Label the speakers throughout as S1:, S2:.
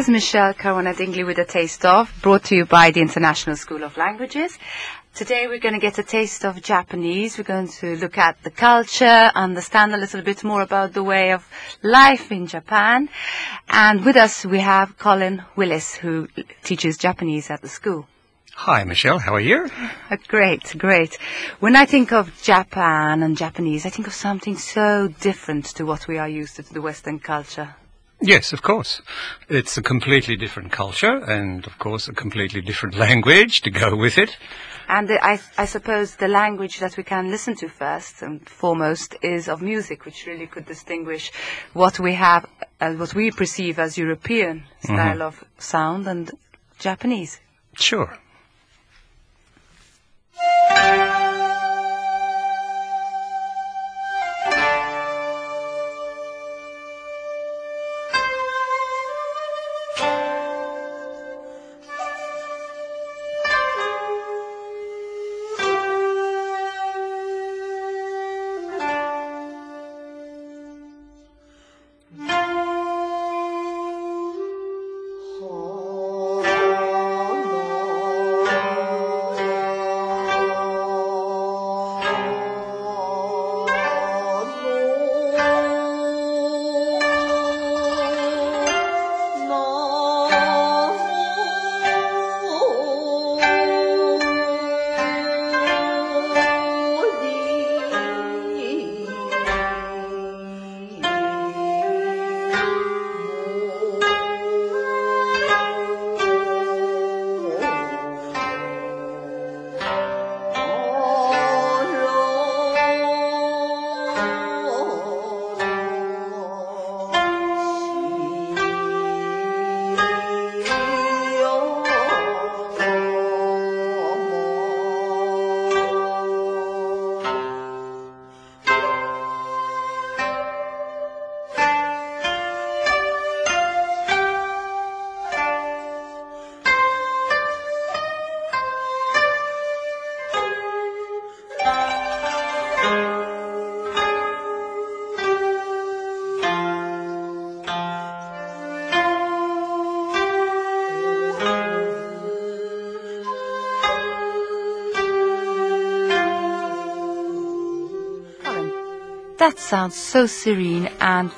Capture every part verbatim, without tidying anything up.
S1: is Michelle Caruana Dingley with A Taste Of, brought to you by the International School of Languages. Today we're going to get a taste of Japanese. We're going to look at the culture, understand a little bit more about the way of life in Japan. And with us we have Colin Willis, who teaches Japanese at the school.
S2: Hi, Michelle. How are you?
S1: Uh, great, great. When I think of Japan and Japanese, I think of something so different to what we are used to, to the Western culture.
S2: Yes, of course. It's a completely different culture and, of course, a completely different language to go with it.
S1: And the, I, I suppose the language that we can listen to first and foremost is of music, which really could distinguish what we have, uh, what we perceive as European style mm-hmm. of sound and Japanese.
S2: Sure.
S1: That sounds so serene and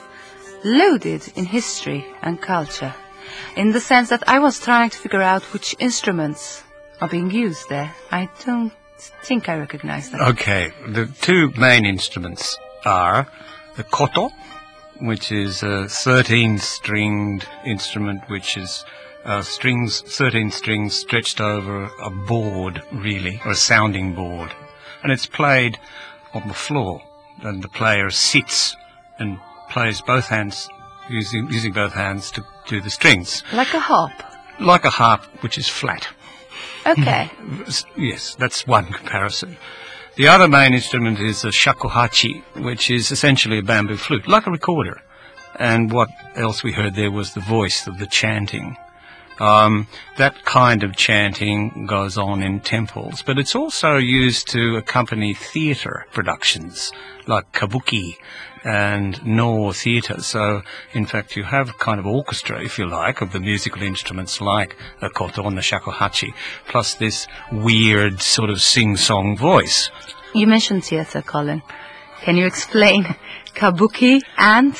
S1: loaded in history and culture, in the sense that I was trying to figure out which instruments are being used there. I don't think I recognize them.
S2: Okay, the two main instruments are the koto, which is a thirteen-stringed instrument, which is uh, strings, thirteen strings stretched over a board, really, or a sounding board, and it's played on the floor. And the player sits and plays both hands, using using both hands to do the strings.
S1: Like a harp?
S2: Like a harp, which is flat.
S1: Okay.
S2: Yes, that's one comparison. The other main instrument is a shakuhachi, which is essentially a bamboo flute, like a recorder. And what else we heard there was the voice of the chanting. Um, that kind of chanting goes on in temples, but it's also used to accompany theatre productions like kabuki and no theatre. So, in fact, you have a kind of orchestra, if you like, of the musical instruments like the koto and the shakuhachi, plus this weird sort of sing-song voice.
S1: You mentioned theatre, Colin. Can you explain kabuki and?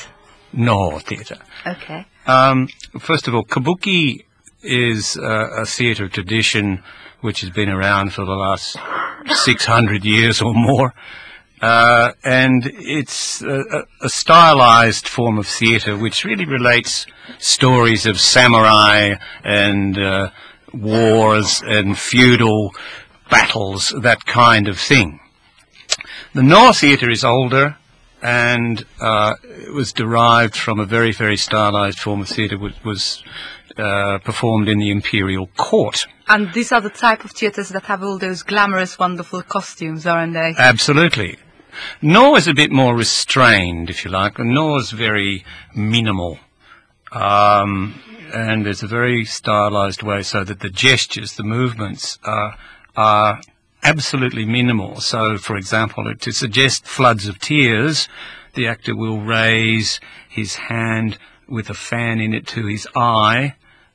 S2: No theatre.
S1: Okay.
S2: Um, first of all, kabuki is uh, a theatre tradition which has been around for the last six hundred years or more. Uh, and it's a, a stylized form of theatre which really relates stories of samurai and uh, wars and feudal battles, that kind of thing. The No theatre is older, and uh, it was derived from a very, very stylized form of theatre which was uh, performed in the imperial court.
S1: And these are the type of theatres that have all those glamorous, wonderful costumes, aren't they?
S2: Absolutely. No is a bit more restrained, if you like. No is very minimal. Um, and there's a very stylized way so that the gestures, the movements are, are absolutely minimal. So, for example, to suggest floods of tears, the actor will raise his hand with a fan in it to his eye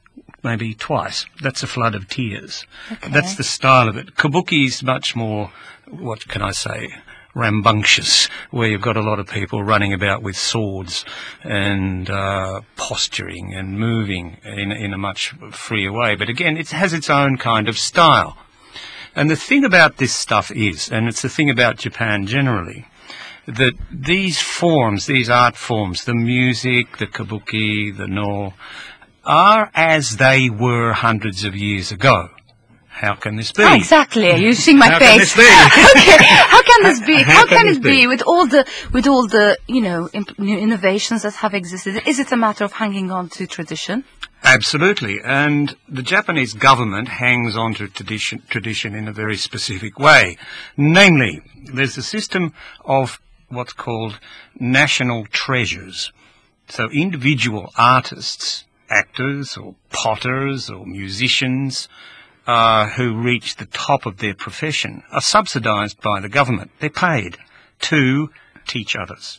S2: maybe twice. That's a flood of tears.
S1: Okay.
S2: That's the style of it. Kabuki is much more, what can I say, rambunctious, where you've got a lot of people running about with swords and uh, posturing and moving in, in a much freer way. But again, it has its own kind of style. And the thing about this stuff is, and it's the thing about Japan generally, that these forms, these art forms, the music, the kabuki, the no, are as they were hundreds of years ago. How can this be?
S1: Oh, exactly. You're seeing my
S2: How
S1: face.
S2: Can this be?
S1: Okay. How can this be?
S2: How
S1: How
S2: can
S1: can
S2: this
S1: it be
S2: be?
S1: with all the with all the you know imp- new innovations that have existed? Is it a matter of hanging on to tradition?
S2: Absolutely. And the Japanese government hangs on to tradition, tradition in a very specific way. Namely, there's a system of what's called national treasures. So individual artists, actors or potters or musicians uh, who reach the top of their profession are subsidized by the government. They're paid to teach others.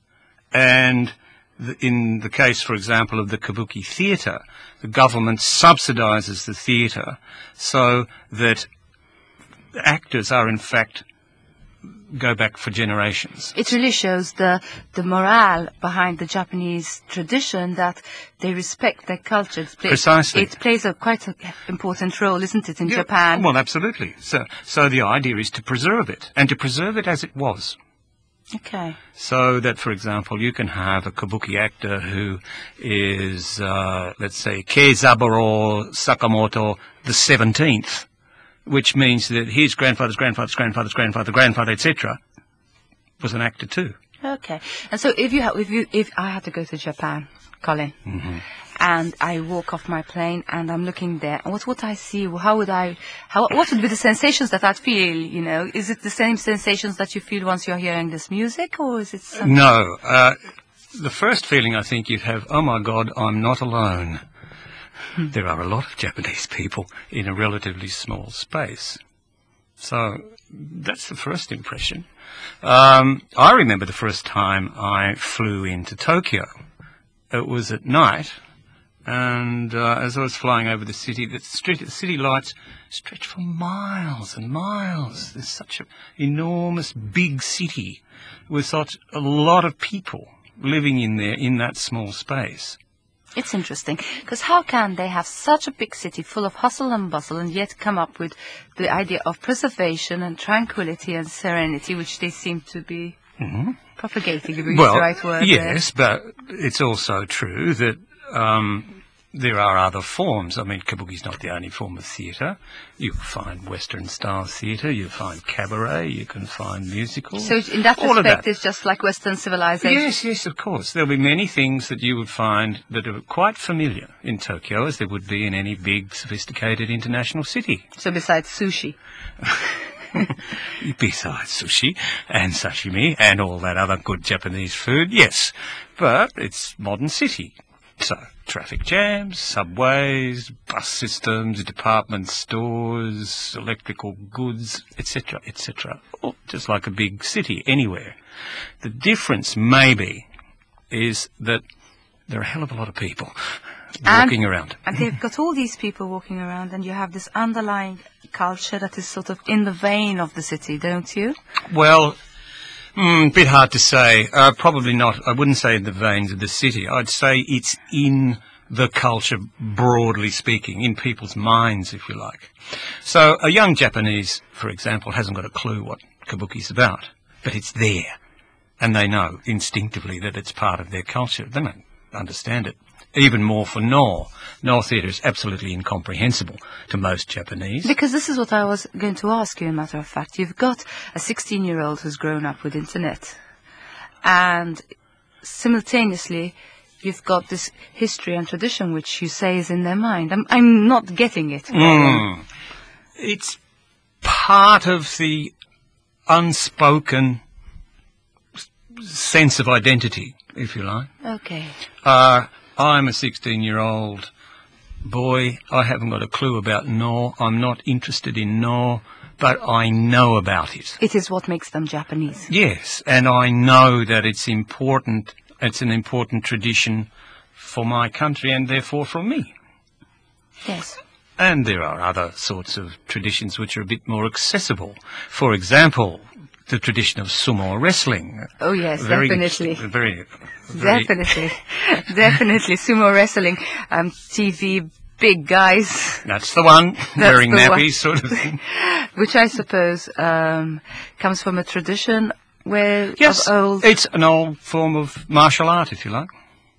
S2: And the, in the case, for example, of the Kabuki theatre, the government subsidizes the theatre so that actors are in fact go back for generations.
S1: It really shows the the morale behind the Japanese tradition, that they respect their culture. It plays,
S2: Precisely.
S1: It plays a quite an important role, isn't it, in
S2: Yeah,
S1: Japan?
S2: Well, absolutely. So, so the idea is to preserve it, and to preserve it as it was.
S1: Okay.
S2: So that, for example, you can have a kabuki actor who is, uh, let's say, Keizaburo Sakamoto the seventeenth, which means that his grandfather's grandfather's grandfather's grandfather, grandfather, et cetera, was an actor too.
S1: Okay. And so if you ha- if you if I had to go to Japan, Colin,
S2: Mm-hmm.
S1: and I walk off my plane and I'm looking there, what would I see? How would I? How what would be the sensations that I'd feel? You know, is it the same sensations that you feel once you're hearing this music, or is it something?
S2: No. Uh, the first feeling I think you'd have, oh my God, I'm not alone. There are a lot of Japanese people in a relatively small space. So that's the first impression. Um, I remember the first time I flew into Tokyo. It was at night, and uh, as I was flying over the city, the, street, the city lights stretch for miles and miles. There's such an enormous big city with such a lot of people living in there in that small space.
S1: It's interesting, because how can they have such a big city full of hustle and bustle and yet come up with the idea of preservation and tranquility and serenity, which they seem to be
S2: Mm-hmm.
S1: propagating, if we use
S2: Well,
S1: the right word?
S2: yes, but it's also true that um, there are other forms. I mean, kabuki's not the only form of theatre. You find Western-style theatre, you find cabaret, you can find musicals.
S1: So in that
S2: all of
S1: respect,
S2: that.
S1: it's just like Western civilization.
S2: Yes, yes, of course. There'll be many things that you would find that are quite familiar in Tokyo, as there would be in any big, sophisticated international city.
S1: So besides sushi.
S2: Besides sushi and sashimi and all that other good Japanese food, yes. But it's modern city. So, traffic jams, subways, bus systems, department stores, electrical goods, et cetera, et cetera. Oh, just like a big city anywhere. The difference, maybe, is that there are a hell of a lot of people walking
S1: and,
S2: around.
S1: And they've got all these people walking around, and you have this underlying culture that is sort of in the vein of the city, don't you?
S2: Well, a mm, bit hard to say. Uh, probably not. I wouldn't say in the veins of the city. I'd say it's in the culture, broadly speaking, in people's minds, if you like. So a young Japanese, for example, hasn't got a clue what kabuki's about, but it's there. And they know instinctively that it's part of their culture. They don't understand it. Even more for Noh. Noh theatre is absolutely incomprehensible to most Japanese.
S1: Because this is what I was going to ask you, as a matter of fact. You've got a sixteen-year-old who's grown up with internet, and simultaneously you've got this history and tradition which you say is in their mind. I'm, I'm not getting it.
S2: Mm. It's part of the unspoken sense of identity, if you like.
S1: Okay.
S2: Uh, I'm a sixteen-year-old boy. I haven't got a clue about Noh. I'm not interested in Noh, but I know about it.
S1: It is what makes them Japanese.
S2: Yes, and I know that it's important. It's an important tradition for my country and therefore for me.
S1: Yes.
S2: And there are other sorts of traditions which are a bit more accessible. For example, the tradition of sumo wrestling.
S1: Oh yes,
S2: very,
S1: definitely.
S2: Very, very
S1: Definitely. Definitely. Sumo wrestling. Um, T V, big guys.
S2: That's the one. Wearing
S1: the
S2: nappies,
S1: one.
S2: sort of thing.
S1: Which I suppose um, comes from a tradition where
S2: Yes,
S1: of old.
S2: It's an old form of martial art, if you like.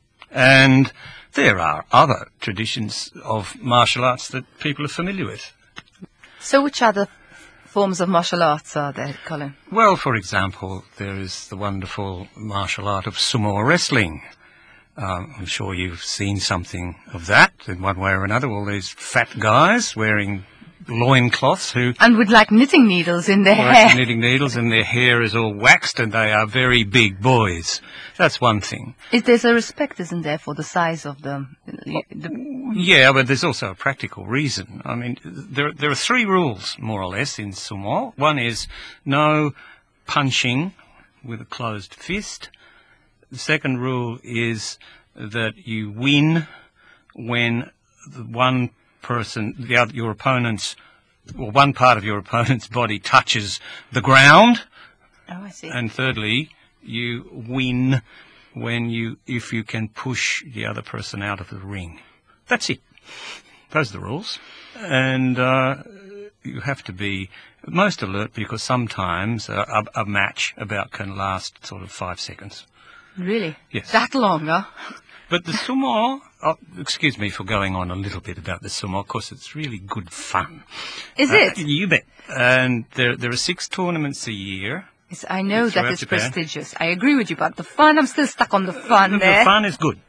S2: And there are other traditions of martial arts that people are familiar with.
S1: So which other forms of martial arts are there, Colin?
S2: Well, for example, there is the wonderful martial art of sumo wrestling. Um, I'm sure you've seen something of that in one way or another. All these fat guys wearing loincloths who...
S1: And with like knitting needles in their
S2: Well,
S1: hair.
S2: knitting needles, and their hair is all waxed, and they are very big boys. That's one thing.
S1: Is there's a respect, isn't there, for the size of them? The,
S2: Yeah, but there's also a practical reason. I mean, there there are three rules, more or less, in sumo. One is no punching with a closed fist. The second rule is that you win when the one person, the other, your opponent's, well, one part of your opponent's body touches the ground.
S1: oh, I see.
S2: And thirdly, you win when you, if you can push the other person out of the ring. That's it. Those are the rules. And uh, you have to be most alert, because sometimes a, a, a match about can last sort of five seconds.
S1: Really?
S2: Yes.
S1: That long, huh?
S2: But the sumo, oh, excuse me for going on a little bit about the sumo, of course it's really good fun.
S1: Is
S2: Uh,
S1: it?
S2: You bet. And there, there are six tournaments a year.
S1: Yes, I know that
S2: throughout
S1: it's
S2: Japan.
S1: prestigious. I agree with you, but the fun, I'm still stuck on the fun
S2: The
S1: there.
S2: fun is good.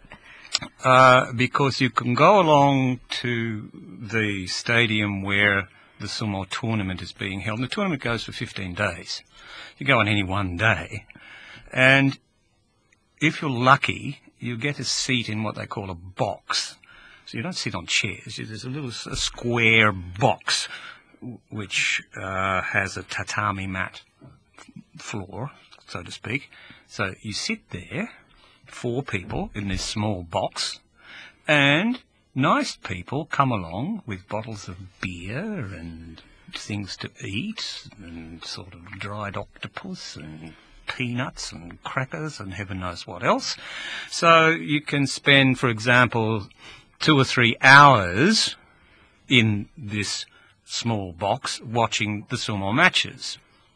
S2: Uh, because you can go along to the stadium where the sumo tournament is being held. And the tournament goes for fifteen days. You go on any one day. And if you're lucky, you get a seat in what they call a box. So you don't sit on chairs. There's a little s- a square box w- which uh, has a tatami mat f- floor, so to speak. So you sit there, four people in this small box, and nice people come along with bottles of beer and things to eat and sort of dried octopus and peanuts and crackers and heaven knows what else. So you can spend, for example, two or three hours in this small box watching the sumo matches.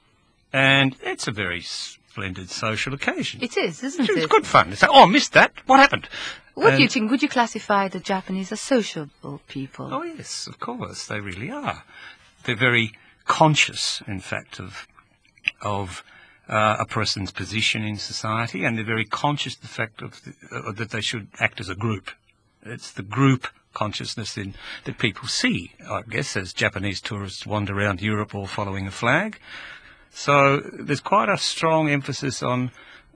S2: And it's a very splendid social occasion.
S1: It is, isn't
S2: It's
S1: it?
S2: good fun. It's like, oh, I missed that. What happened?
S1: What do you
S2: And-
S1: think? Would you classify the Japanese as sociable people?
S2: Oh, yes, of course. They really are. They're very conscious, in fact, of of uh, a person's position in society, and they're very conscious of the fact of the, uh, that they should act as a group. It's the group consciousness in, that people see, I guess, as Japanese tourists wander around Europe all following a flag. So there's quite a strong emphasis on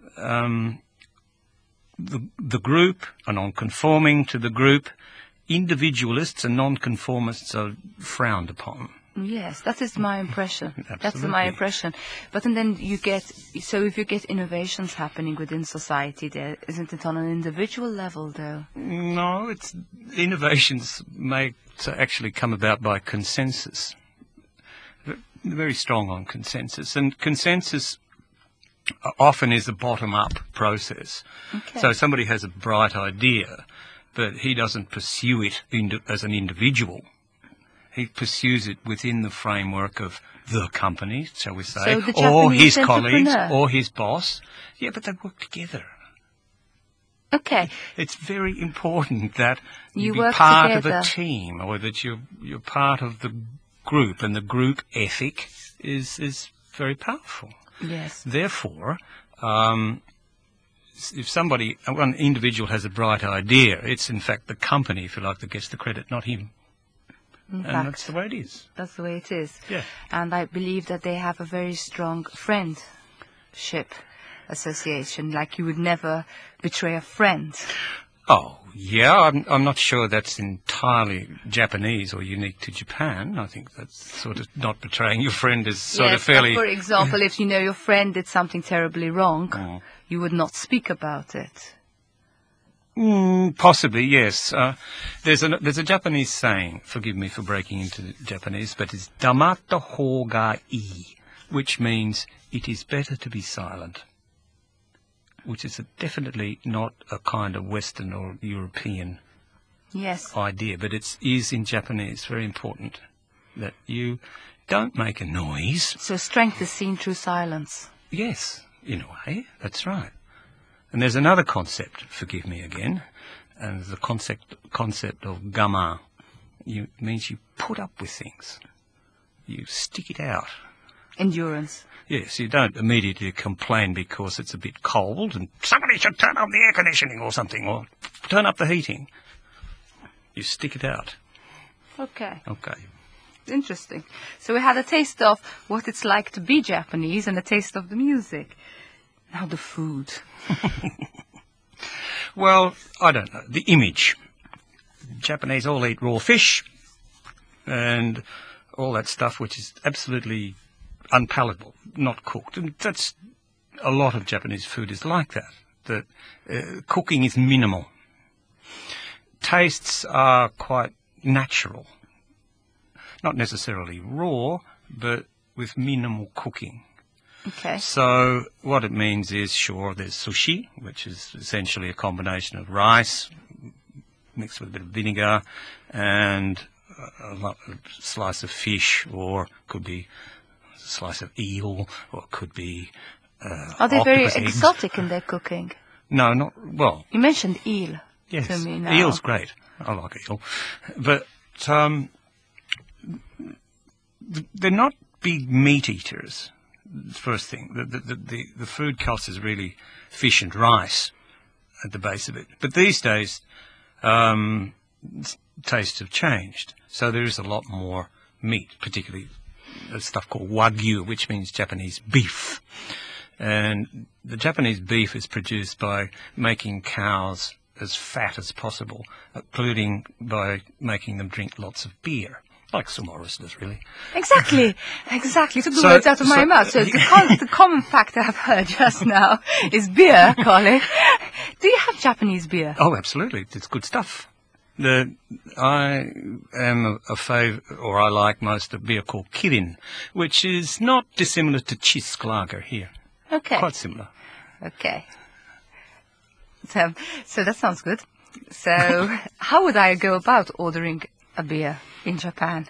S2: um, the, the group and on conforming to the group. Individualists and non-conformists are frowned upon.
S1: Yes, that is my impression. That's
S2: Absolutely.
S1: my impression. But and then you get, so if you get innovations happening within society, there isn't it on an individual level though?
S2: No, it's innovations may to actually come about by consensus. They're very strong on consensus, and consensus often is a bottom-up process.
S1: Okay.
S2: So somebody has a bright idea, but he doesn't pursue it indi- as an individual. He pursues it within the framework of the company, shall we say,
S1: So the
S2: or
S1: Japanese
S2: his colleagues,
S1: entrepreneur.
S2: or his boss. Yeah, but they work together.
S1: Okay.
S2: It's very important that you,
S1: You
S2: be
S1: work
S2: part
S1: together.
S2: of a team, or that you're you're part of the group, and the group ethic is is very powerful.
S1: Yes.
S2: Therefore, um, s- if somebody, one individual has a bright idea, it's in fact the company, if you like, that gets the credit, not him.
S1: In
S2: And
S1: fact,
S2: that's the way it is.
S1: that's the way it is.
S2: Yeah.
S1: And I believe that they have a very strong friendship association, like you would never betray a friend.
S2: Oh, yeah, I'm, I'm not sure that's entirely Japanese or unique to Japan. I think that's sort of not betraying your friend is sort
S1: yes,
S2: of fairly...
S1: but for example, if you know your friend did something terribly wrong,
S2: Mm.
S1: you would not speak about it.
S2: Mm, possibly, yes. Uh, there's, a, there's a Japanese saying, forgive me for breaking into Japanese, but it's damatta hoga ii, which means it is better to be silent, which is a, definitely not a kind of Western or European
S1: Yes.
S2: idea, but it is in Japanese very important that you don't make a noise.
S1: So strength is seen through silence.
S2: Yes, in a way, that's right. And there's another concept, forgive me again, and the concept concept of gaman. You, it means you put up with things. You stick it out.
S1: Endurance.
S2: Yes, you don't immediately complain because it's a bit cold and somebody should turn on the air conditioning or something, or turn up the heating. You stick it out.
S1: Okay.
S2: Okay.
S1: Interesting. So we had a taste of what it's like to be Japanese and a taste of the music. Now the food.
S2: Well, I don't know. The image. Japanese all eat raw fish and all that stuff, which is absolutely unpalatable, not cooked. And that's a lot of Japanese food is like that. That uh, cooking is minimal. Tastes are quite natural. Not necessarily raw, but with minimal cooking.
S1: Okay.
S2: So what it means is, sure, there's sushi, which is essentially a combination of rice mixed with a bit of vinegar and a, a slice of fish, or could be a slice of eel, or it could be uh,
S1: Are they very
S2: octopus eggs.
S1: exotic in their cooking?
S2: No, not, well,
S1: You mentioned eel
S2: yes,
S1: to me now.
S2: eel's great. I like eel. But um, th- they're not big meat eaters. First thing, the, the, the, the food culture is really fish and rice at the base of it. But these days, um, tastes have changed. So there is a lot more meat, particularly stuff called wagyu, which means Japanese beef. And the Japanese beef is produced by making cows as fat as possible, including by making them drink lots of beer. Like sumo wrestlers, really.
S1: Exactly, exactly. Took the
S2: So-
S1: words out of my
S2: so-
S1: mouth. So the, com- the common fact I've heard just now is beer, Colin. Do you have Japanese beer?
S2: Oh, absolutely. It's good stuff. The, I am a, a fav, or I like most a beer called Kirin, which is not dissimilar to Chisk Lager here.
S1: Okay,
S2: Quite similar.
S1: okay. So, so that sounds good. So, how would I go about ordering a beer in Japan?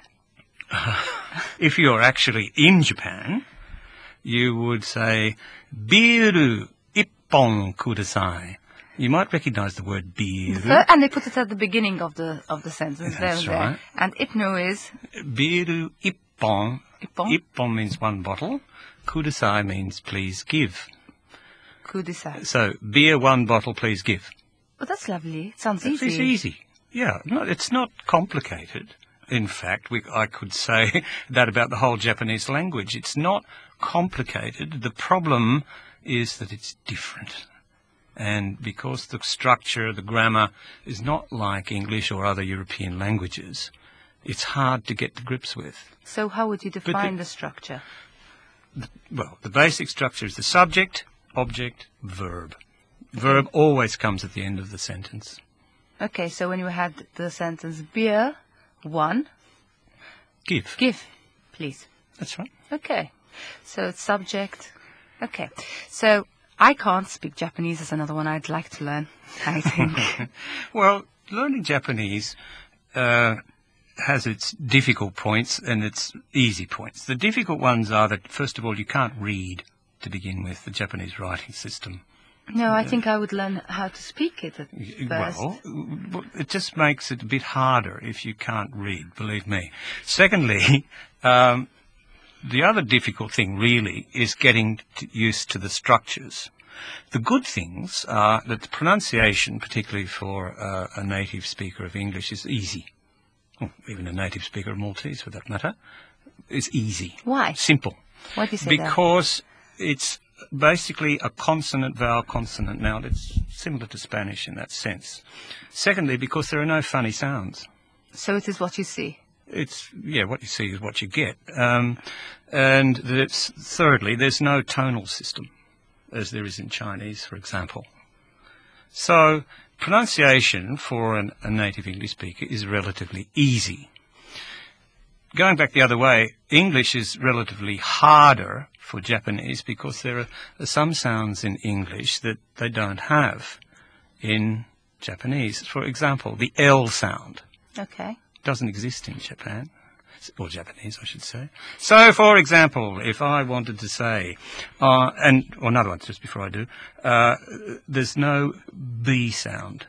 S2: If you're actually in Japan, you would say, Biru ippon kudasai. You might recognize the word biru.
S1: Fir- And they put it at the beginning of the of the sentence.
S2: That's
S1: there, there.
S2: right.
S1: And ipno is
S2: Biru ippon.
S1: Ippon?
S2: Ippon means one bottle. Kudasai means please give.
S1: kudasai.
S2: So, beer, one bottle, please give.
S1: Oh, that's lovely. It sounds
S2: It's
S1: easy.
S2: easy. Yeah, no, it's not complicated. In fact, we, I could say that about the whole Japanese language. It's not complicated. The problem is that it's different. And because the structure, the grammar, is not like English or other European languages, it's hard to get to grips with.
S1: So how would you
S2: the-
S1: define the structure?
S2: Well, the basic structure is the subject, object, verb. Verb always comes at the end of the sentence.
S1: Okay, so when you had the sentence beer, one,
S2: Give.
S1: give, please.
S2: That's right.
S1: Okay, so it's subject. Okay, so I can't speak Japanese is another one I'd like to learn, I think.
S2: Well, learning Japanese uh, has its difficult points and its easy points. The difficult ones are that, first of all, you can't read to begin with, the Japanese writing system.
S1: No, I think I would learn how to speak it at first.
S2: Well, it just makes it a bit harder if you can't read, believe me. Secondly, um, the other difficult thing really is getting to, used to the structures. The good things are that the pronunciation, particularly for uh, a native speaker of English, is easy. Well, even a native speaker of Maltese, for that matter, is easy.
S1: Why?
S2: Simple.
S1: Why do you say that?
S2: Because it's basically a consonant, vowel, consonant. Now, it's similar to Spanish in that sense. Secondly, because there are no funny sounds.
S1: So it is what you see.
S2: It's, yeah, what you see is what you get. Um, and it's, thirdly, there's no tonal system, as there is in Chinese, for example. So pronunciation for an, a native English speaker is relatively easy. Going back the other way, English is relatively harder for Japanese because there are, are some sounds in English that they don't have in Japanese. For example, the L sound
S1: Okay.
S2: doesn't exist in Japan, or Japanese, I should say. So, for example, if I wanted to say, uh, and or another one just before I do, uh, there's no B sound.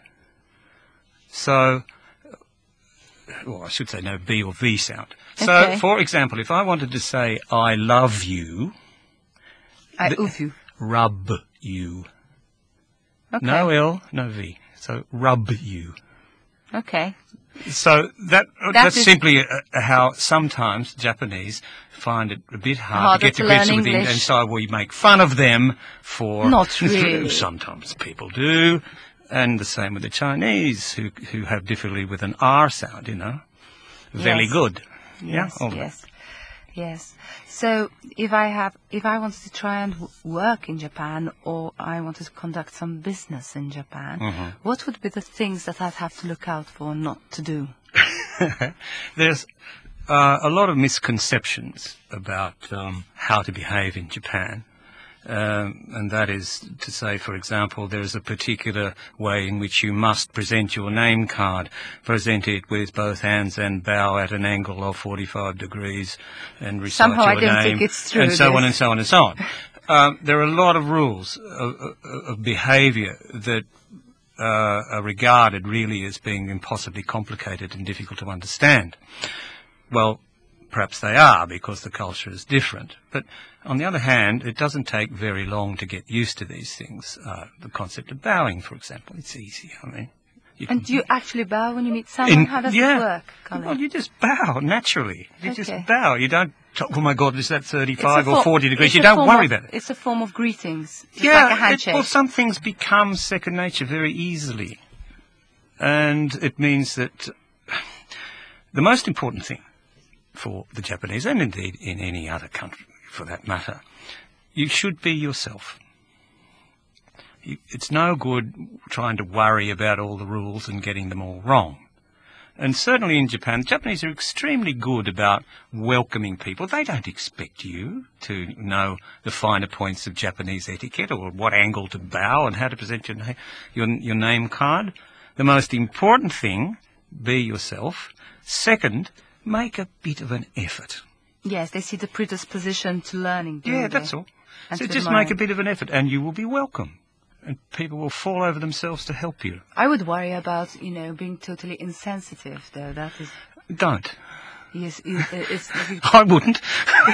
S2: So, well, I should say no B or V sound. So,
S1: Okay.
S2: for example, if I wanted to say I love you,
S1: I
S2: The-
S1: oof you.
S2: rub you.
S1: Okay.
S2: No L, no V. So, rub you.
S1: Okay.
S2: So that,
S1: That
S2: that's
S1: is-
S2: simply uh, how sometimes Japanese find it a bit hard
S1: Harder
S2: to get
S1: to
S2: to grips
S1: learn
S2: with English,
S1: English.
S2: and so we make fun of them for...
S1: Not really.
S2: Sometimes people do, and the same with the Chinese, who who have difficulty with an R sound, you know. Very
S1: Yes.
S2: good.
S1: Yes.
S2: Yeah, all right.
S1: Yes. Yes. So if I have, if I wanted to try and w- work in Japan, or I wanted to conduct some business in Japan,
S2: Mm-hmm.
S1: what would be the things that I'd have to look out for not to do?
S2: There's uh, a lot of misconceptions about um, how to behave in Japan. Um, and that is to say, for example, there is a particular way in which you must present your name card, present it with both hands and bow at an angle of forty-five degrees and recite
S1: Somehow I
S2: your
S1: don't
S2: name,
S1: think it's true,
S2: and so on
S1: this.
S2: and so on and so on. Um, there are a lot of rules of, of, of behaviour that uh, are regarded really as being impossibly complicated and difficult to understand. Well, perhaps they are because the culture is different. But on the other hand, it doesn't take very long to get used to these things. Uh, the concept of bowing, for example, it's easy. I mean, you
S1: And
S2: can-
S1: do you actually bow when you meet someone?
S2: in-
S1: How does
S2: yeah.
S1: it work, Colin?
S2: Well, you just bow naturally. You just
S1: Okay.
S2: bow. You don't. talk, Oh my God, is that
S1: It's a
S2: thirty-five or
S1: for-
S2: forty degrees?
S1: it's
S2: You
S1: a
S2: don't
S1: form
S2: worry
S1: of-
S2: about it.
S1: It's a form of greetings. It's
S2: Yeah,
S1: like a
S2: it-
S1: handshake.
S2: well, some things become second nature very easily, and it means that the most important thing for the Japanese, and indeed in any other country for that matter, you should be yourself. You, it's no good trying to worry about all the rules and getting them all wrong. And certainly in Japan, the Japanese are extremely good about welcoming people. They don't expect you to know the finer points of Japanese etiquette or what angle to bow and how to present your, na- your, your name card. The most important thing, be yourself. Second, make a bit of an effort.
S1: Yes, they see the predisposition to learning. don't
S2: Yeah,
S1: they?
S2: that's all.
S1: And
S2: So
S1: to
S2: just
S1: admire.
S2: make a bit of an effort and you will be welcome. And people will fall over themselves to help you.
S1: I would worry about, you know, being totally insensitive, though. That is,
S2: Don't.
S1: yes, it, it's, it's
S2: I wouldn't.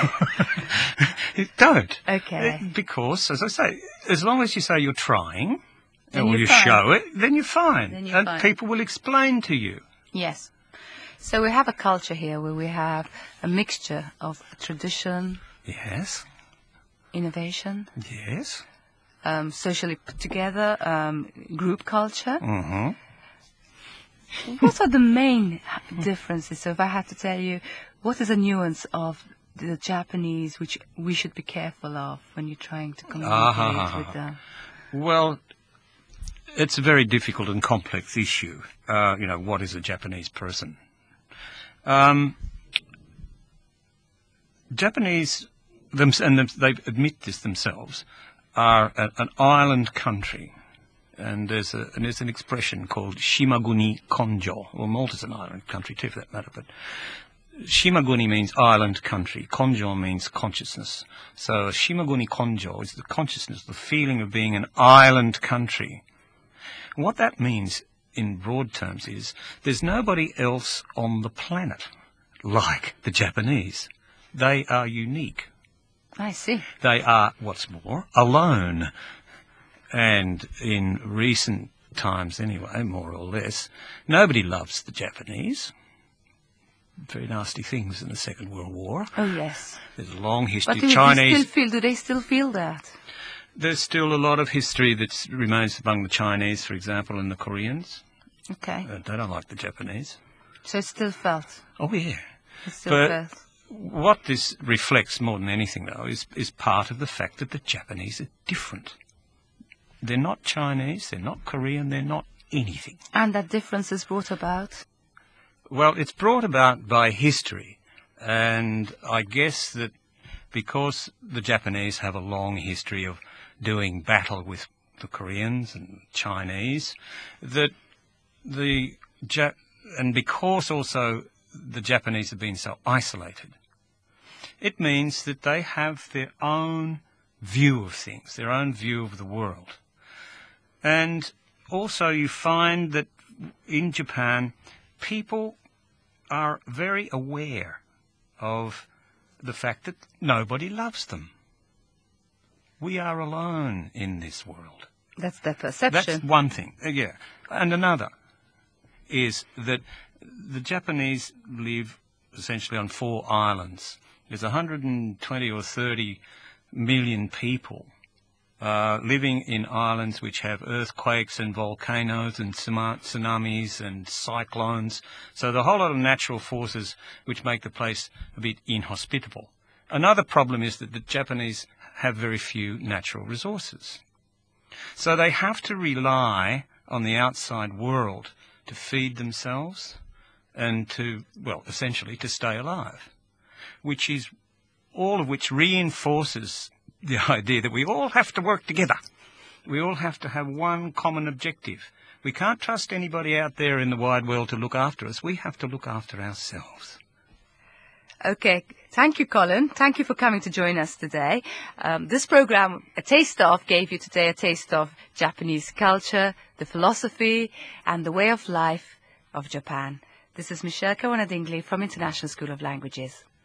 S2: Don't.
S1: okay.
S2: Uh, Because, as I say, as long as you say you're trying,
S1: Then
S2: or
S1: you're
S2: you
S1: fine.
S2: show it, then you're fine.
S1: Then you're
S2: and
S1: fine.
S2: people will explain to you.
S1: Yes. So we have a culture here where we have a mixture of tradition,
S2: Yes,
S1: innovation,
S2: yes.
S1: um, socially put together, um, group culture.
S2: Mm-hmm.
S1: What are the main differences? So if I had to tell you, what is a nuance of the Japanese which we should be careful of when you're trying to communicate
S2: Ah.
S1: with them?
S2: Well, it's a very difficult and complex issue. Uh, you know, what is a Japanese person? Um, Japanese, them, and them, they admit this themselves, are a, an island country. And there's, a, and there's an expression called Shimaguni Konjo. Well, Malta's an island country too, for that matter. But Shimaguni means island country. Konjo means consciousness. So Shimaguni Konjo is the consciousness, the feeling of being an island country. What that means in broad terms is there's nobody else on the planet like the Japanese. They are unique.
S1: I see.
S2: They are, what's more, alone. And in recent times anyway, more or less, nobody loves the Japanese. Very nasty things in the Second World War.
S1: Oh, yes.
S2: There's a long
S1: But
S2: history.
S1: do they
S2: Chinese,
S1: still feel, do they still feel that?
S2: there's still a lot of history that remains among the Chinese, for example, and the Koreans.
S1: Okay.
S2: Uh, they don't like the Japanese.
S1: So it's still felt.
S2: Oh, yeah.
S1: It's still
S2: But-
S1: felt.
S2: What this reflects more than anything, though, is, is part of the fact that the Japanese are different. They're not Chinese, they're not Korean, they're not anything.
S1: And that difference is brought about?
S2: Well, it's brought about by history. And I guess that because the Japanese have a long history of doing battle with the Koreans and Chinese, that the ja- and because also the Japanese have been so isolated, it means that they have their own view of things, their own view of the world. And also you find that in Japan, people are very aware of the fact that nobody loves them. We are alone in this world.
S1: That's their perception.
S2: That's one thing, uh, yeah. And another is that the Japanese live essentially on four islands. There's one hundred twenty or thirty million people uh, living in islands which have earthquakes and volcanoes and tsunamis and cyclones. So the whole lot of natural forces which make the place a bit inhospitable. Another problem is that the Japanese have very few natural resources. So they have to rely on the outside world to feed themselves and to, well, essentially to stay alive, which is all of which reinforces the idea that we all have to work together. We all have to have one common objective. We can't trust anybody out there in the wide world to look after us. We have to look after ourselves.
S1: Okay. Thank you, Colin. Thank you for coming to join us today. Um, this program, A Taste Of, gave you today a taste of Japanese culture, the philosophy, and the way of life of Japan. This is Michelle Kawana-Dingley from International School of Languages.